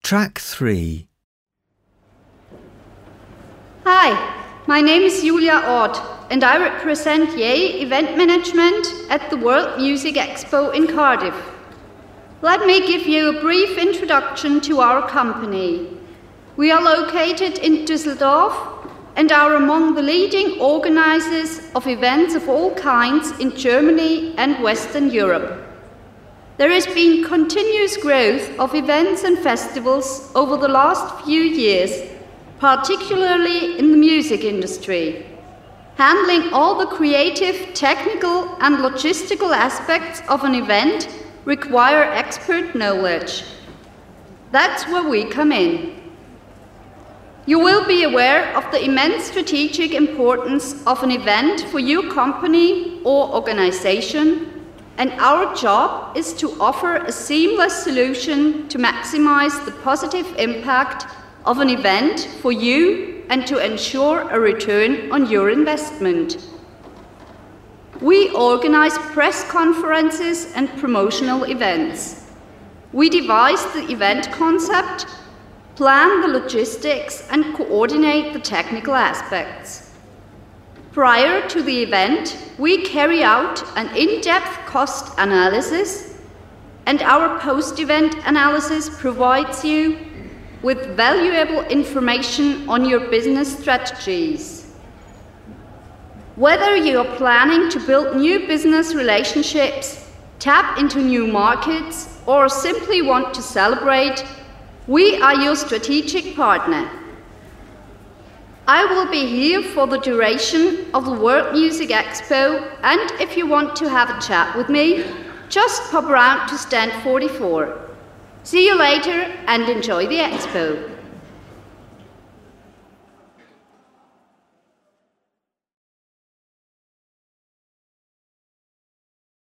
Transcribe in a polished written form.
Track 3. Hi, my name is Julia Ott and I represent Yay Event Management at the World Music Expo in Cardiff. Let me give you a brief introduction to our company. We are located in Düsseldorf and are among the leading organizers of events of all kinds in Germany and Western Europe. There has been continuous growth of events and festivals over the last few years, particularly in the music industry. Handling all the creative, technical and logistical aspects of an event require expert knowledge. That's where we come in. You will be aware of the immense strategic importance of an event for your company or organization, and our job is to offer a seamless solution to maximize the positive impact of an event for you and to ensure a return on your investment. We organize press conferences and promotional events. We devise the event concept, plan the logistics, and coordinate the technical aspects. Prior to the event, we carry out an in-depth cost analysis, and our post-event analysis provides you with valuable information on your business strategies. Whether you are planning to build new business relationships, tap into new markets, or simply want to celebrate, we are your strategic partner. I will be here for the duration of the World Music Expo, and if you want to have a chat with me, just pop around to stand 44. See you later and enjoy the expo.